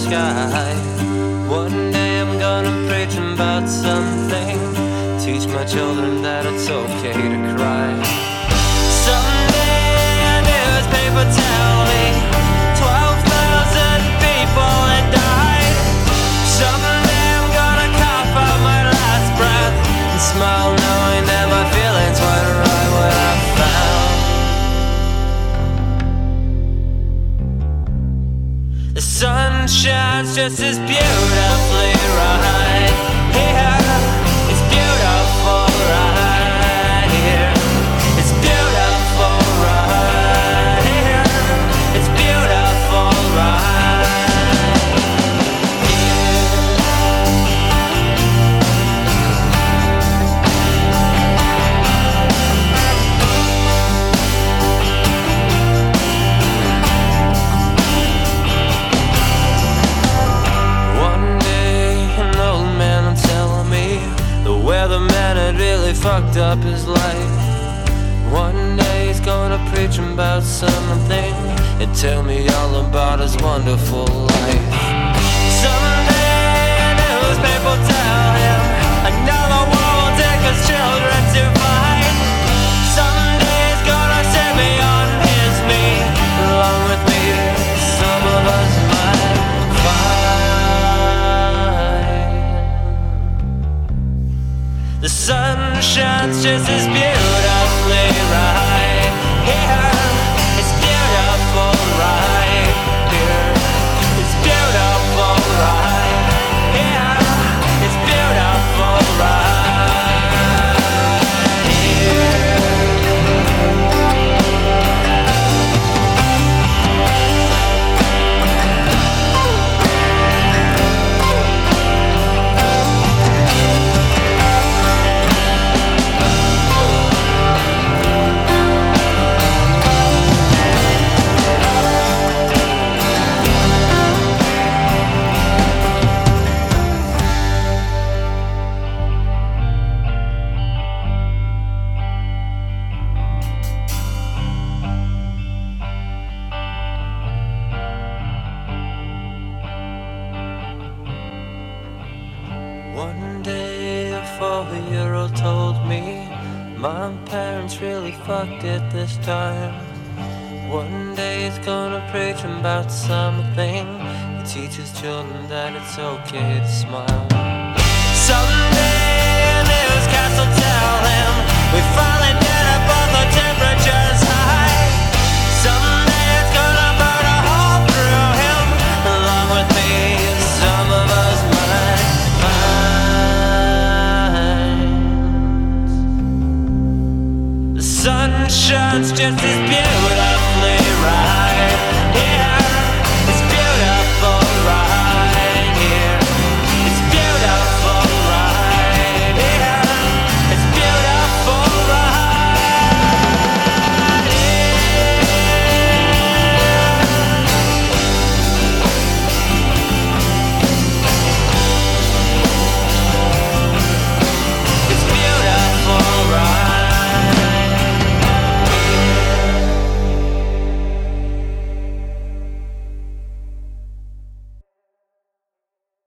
sky. One day I'm gonna preach about something, teach my children that it's okay to cry. Someday a newspaper tell me 12,000 people had died. Someday I'm gonna cough out my last breath and smile knowing that my feelings weren't right when I found the sun shines just as beautifully right here. It's beautiful right here. It's beautiful right here. It's beautiful right here. One day an old man will tell me the weatherman had really fucked up his life. One day he's gonna preach about something and tell me all about his wonderful life. Someday a newspaper will tell him another war will take his children to fight. Someday he's gonna set me on his knee. Along with me, some of us might find the sun shines just as beautifully right here. It's beautiful right here. It's beautiful right here. It's beautiful right here. One day a 4-year-old told me my parents really fucked it this time. One day he's gonna preach about something, he teaches children that it's okay to smile. Someday a newscast will tell him we finally did it but the temperature's high. Someday it's gonna burn a hole through him. Along with me, some of us might find the sun shines just as beautiful